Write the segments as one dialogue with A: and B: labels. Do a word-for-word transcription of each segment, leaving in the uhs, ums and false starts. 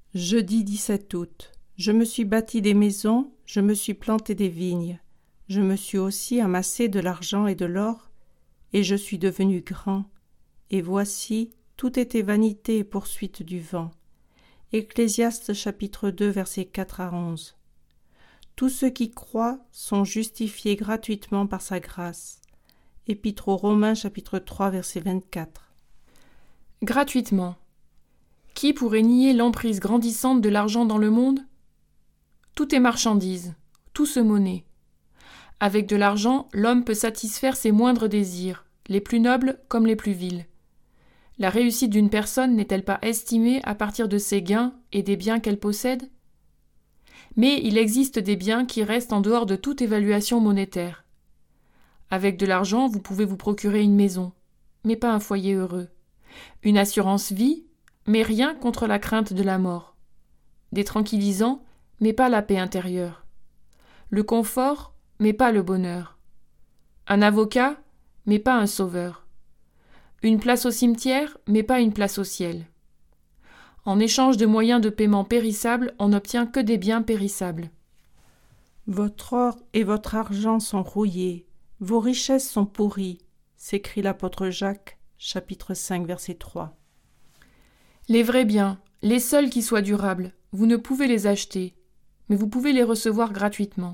A: Jeudi dix-sept août. Je me suis bâti des maisons, je me suis planté des vignes, je me suis aussi amassé de l'argent et de l'or, et je suis devenu grand. Et voici, tout était vanité et poursuite du vent. Ecclésiaste chapitre deux, versets quatre à onze. Tous ceux qui croient sont justifiés gratuitement par sa grâce. Épître aux Romains chapitre trois, verset vingt-quatre.
B: Gratuitement. Qui pourrait nier l'emprise grandissante de l'argent dans le monde ? Tout est marchandise, tout se monnaie. Avec de l'argent, l'homme peut satisfaire ses moindres désirs, les plus nobles comme les plus vils. La réussite d'une personne n'est-elle pas estimée à partir de ses gains et des biens qu'elle possède ? Mais il existe des biens qui restent en dehors de toute évaluation monétaire. Avec de l'argent, vous pouvez vous procurer une maison, mais pas un foyer heureux. Une assurance vie, mais rien contre la crainte de la mort. Des tranquillisants, mais pas la paix intérieure. Le confort, mais pas le bonheur. Un avocat, mais pas un sauveur. Une place au cimetière, mais pas une place au ciel. En échange de moyens de paiement périssables, on n'obtient que des biens périssables.
A: Votre or et votre argent sont rouillés, vos richesses sont pourries, s'écrie l'apôtre Jacques, chapitre cinq, verset trois.
B: Les vrais biens, les seuls qui soient durables, vous ne pouvez les acheter, mais vous pouvez les recevoir gratuitement.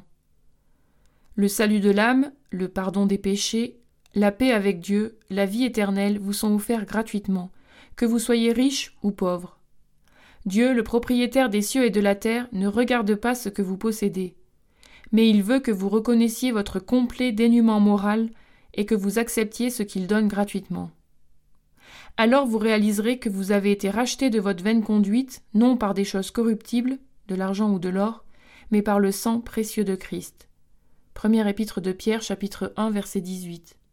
B: Le salut de l'âme, le pardon des péchés, la paix avec Dieu, la vie éternelle vous sont offerts gratuitement, que vous soyez riche ou pauvre. Dieu, le propriétaire des cieux et de la terre, ne regarde pas ce que vous possédez, mais il veut que vous reconnaissiez votre complet dénuement moral et que vous acceptiez ce qu'il donne gratuitement. Alors vous réaliserez que vous avez été racheté de votre vaine conduite, non par des choses corruptibles, de l'argent ou de l'or, mais par le sang précieux de Christ. Première épître de Pierre, chapitre un, verset dix-huit.